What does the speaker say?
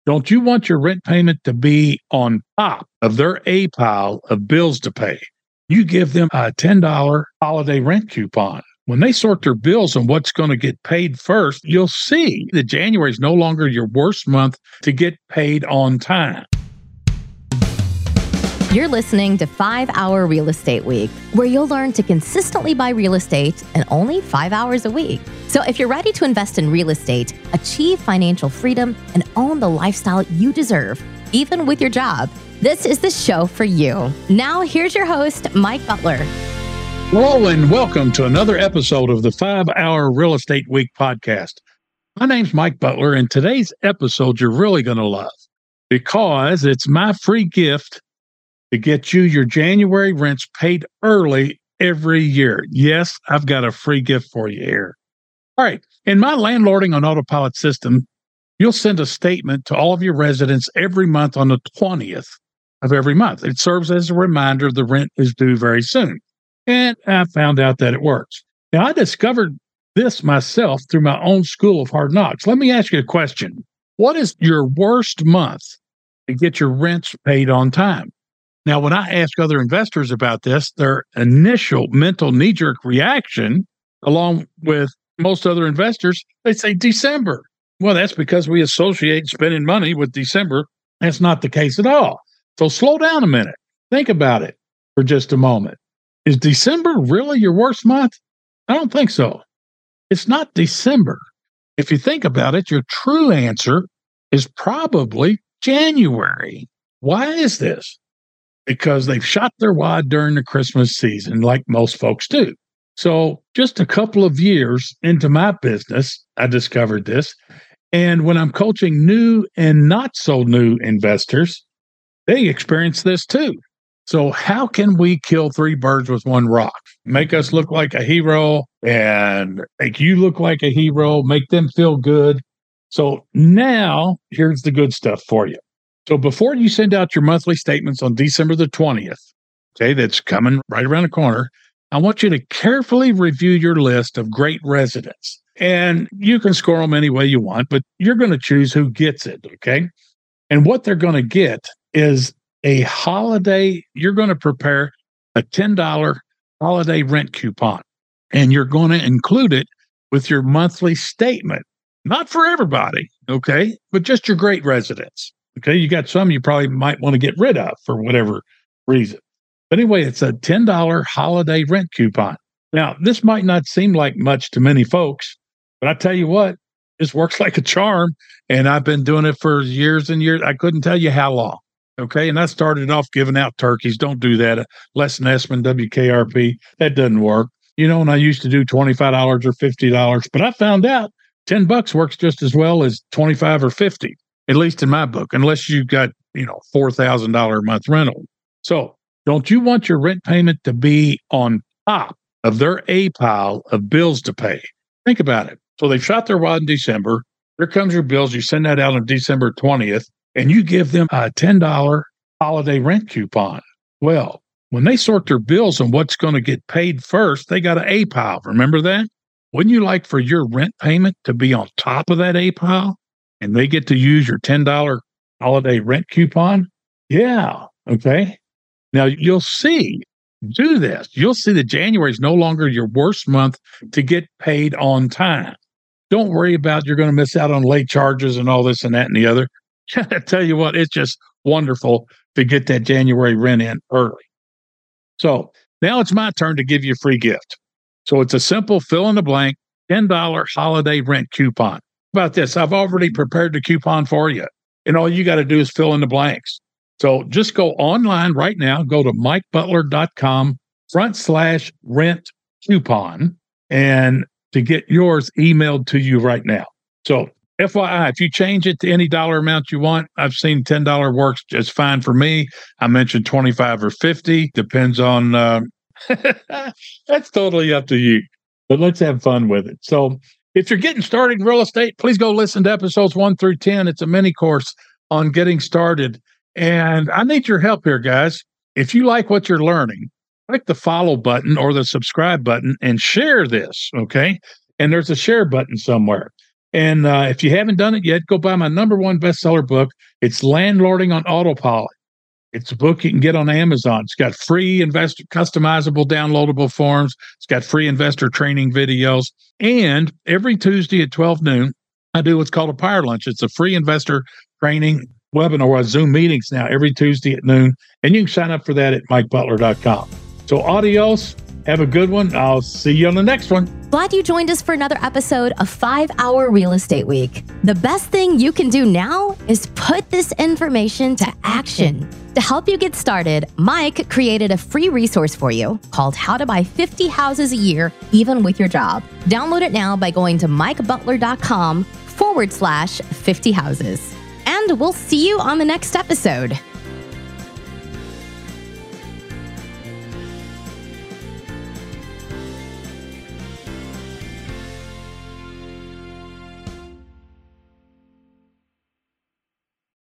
Don't you want your rent payment to be on top of their A pile of bills to pay? You give them a $10 holiday rent coupon. When they sort their bills on what's going to get paid first, you'll see that January is no longer your worst month to get paid on time. You're listening to 5 Hour Real Estate Week, where you'll learn to consistently buy real estate in only 5 hours a week. So if you're ready to invest in real estate, achieve financial freedom, and own the lifestyle you deserve, even with your job, this is the show for you. Now, here's your host, Mike Butler. Hello, and welcome to another episode of the 5 Hour Real Estate Week podcast. My name's Mike Butler, and today's episode you're really going to love because it's my free gift to get you your January rents paid early every year. Yes, I've got a free gift for you here. All right. In my landlording on autopilot system, you'll send a statement to all of your residents every month on the 20th of every month. It serves as a reminder the rent is due very soon. And I found out that it works. Now, I discovered this myself through my own school of hard knocks. Let me ask you a question. What is your worst month to get your rents paid on time? Now, when I ask other investors about this, their initial mental knee-jerk reaction, along with most other investors, they say December. Well, that's because we associate spending money with December. That's not the case at all. So slow down a minute. Think about it for just a moment. Is December really your worst month? I don't think so. It's not December. If you think about it, your true answer is probably January. Why is this? Because they've shot their wad during the Christmas season, like most folks do. So just a couple of years into my business, I discovered this. And when I'm coaching new and not so new investors, they experience this too. So how can we kill three birds with one rock? Make us look like a hero and make you look like a hero, make them feel good. So now here's the good stuff for you. So before you send out your monthly statements on December the 20th, okay, that's coming right around the corner, I want you to carefully review your list of great residents. And you can score them any way you want, but you're going to choose who gets it, okay? And what they're going to get is a holiday. You're going to prepare a $10 holiday rent coupon, and you're going to include it with your monthly statement. Not for everybody, okay, but just your great residents. Okay, you got some you probably might want to get rid of for whatever reason. But anyway, it's a $10 holiday rent coupon. Now, this might not seem like much to many folks, but I tell you what, this works like a charm. And I've been doing it for years and years. I couldn't tell you how long. Okay, and I started off giving out turkeys. Don't do that. Les Nessman, WKRP, that doesn't work. You know, and I used to do $25 or $50, but I found out $10 works just as well as $25 or $50. At least in my book, unless you got, $4,000 a month rental. So don't you want your rent payment to be on top of their A pile of bills to pay? Think about it. So they've shot their wad in December. Here comes your bills. You send that out on December 20th, and you give them a $10 holiday rent coupon. Well, when they sort their bills on what's going to get paid first, they got an A pile. Remember that? Wouldn't you like for your rent payment to be on top of that A pile? And they get to use your $10 holiday rent coupon? Yeah. Okay. Now you'll see, do this. You'll see that January is no longer your worst month to get paid on time. Don't worry about you're going to miss out on late charges and all this and that and the other. I tell you what, it's just wonderful to get that January rent in early. So now it's my turn to give you a free gift. So it's a simple fill in the blank $10 holiday rent coupon. About this, I've already prepared the coupon for you, and all you got to do is fill in the blanks. So just go online right now, go to mikebutler.com/rent coupon, and to get yours emailed to you right now. So FYI, if you change it to any dollar amount you want, I've seen $10 works just fine for me. I mentioned 25 or 50, depends on, that's totally up to you, but let's have fun with it. So if you're getting started in real estate, please go listen to episodes 1 through 10. It's a mini course on getting started. And I need your help here, guys. If you like what you're learning, click the follow button or the subscribe button and share this, okay? And there's a share button somewhere. And if you haven't done it yet, go buy my #1 bestseller book. It's Landlording on Autopilot. It's a book you can get on Amazon. It's got free investor customizable downloadable forms. It's got free investor training videos. And every Tuesday at 12 noon, I do what's called a Power Lunch. It's a free investor training webinar or Zoom meetings now every Tuesday at noon. And you can sign up for that at MikeButler.com. So adios. Have a good one. I'll see you on the next one. Glad you joined us for another episode of 5-Hour Real Estate Week. The best thing you can do now is put this information to action. To help you get started, Mike created a free resource for you called How to Buy 50 Houses a Year, Even with Your Job. Download it now by going to MikeButler.com/50 houses. And we'll see you on the next episode.